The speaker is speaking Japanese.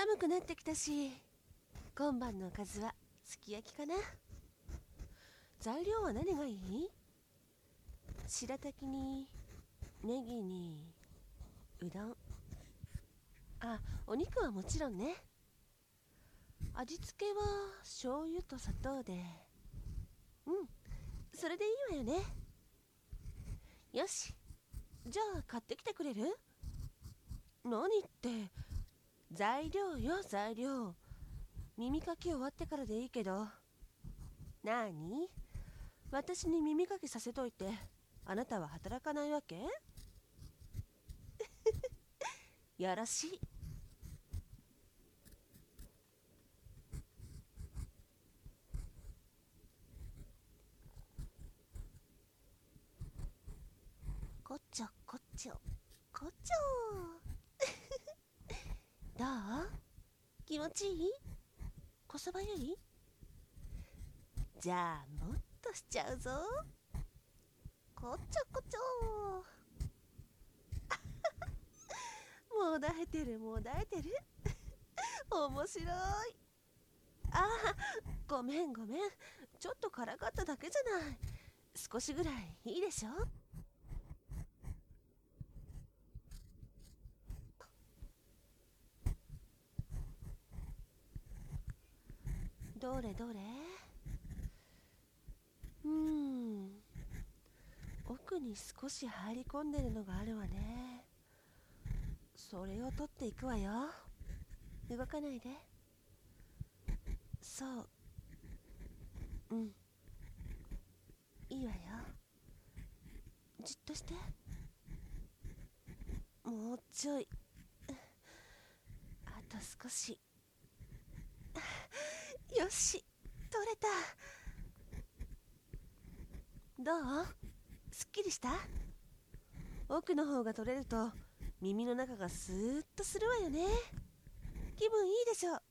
寒くなってきたし、今晩のおかずはすき焼きかな。材料は何がいい？白滝にネギにうどん、お肉はもちろんね。味付けは醤油と砂糖で。それでいいわよね。よし、じゃあ買ってきてくれる？何って、材料よ材料。耳かき終わってからでいいけど。なに？私に耳かきさせといてあなたは働かないわけ？よろしい。こっちょこっちょこっちょどう？気持ちいい？こそばゆい？じゃあもっとしちゃうぞ。こっちょこちょ。もだえてるもだえてる。面白い。ごめんごめん、ちょっと辛かっただけじゃない。少しぐらいいいでしょ。どれどれ。うーん、奥に少し入り込んでるのがあるわね。それを取っていくわよ。動かないで。そう、いいわよ。じっとして。もうちょい。あと少し。よし、取れた。どう？すっきりした？奥の方が取れると耳の中がスーッとするわよね。気分いいでしょ？